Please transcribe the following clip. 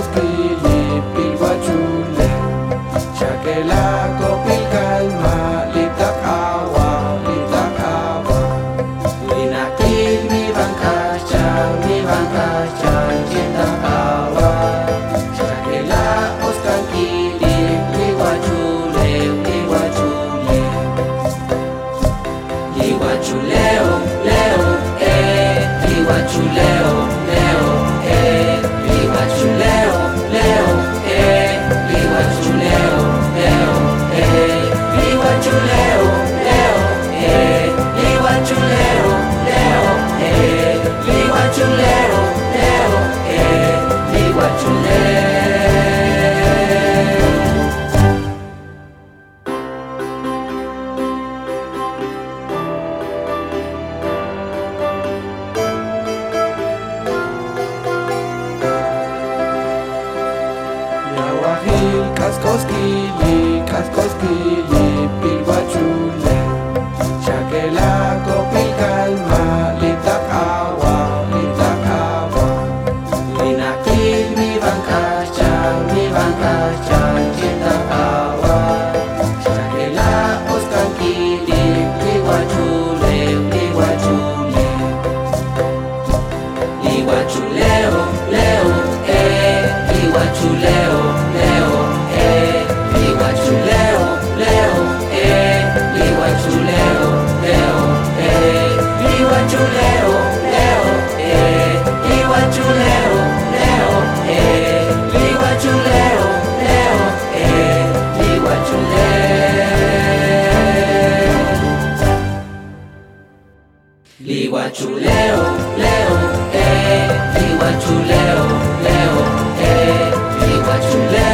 kaskoskili pilwachule Shakela kopil kalma litak awa Linakil mi bangkachan cinta awa Shakela oskankili liwachule Liwachuleo leo liwachuleo leo liwachuleo leo liwachuleo leo liwachuleo leo liwachuleo leo liwachuleo leo liwachuleo Kaskoskili pilwachule Shakela kopil kalma litak awa Linakil mi bangkachan cinta awa Shakela oskankili liwachule Liwachuleo leo liwachuleo leo liwachuleo leo liwachuleo leo liwachuleo leo liwachuleo leo liwachuleo leo liwachuleo leo liwachuleo leo liwachuleo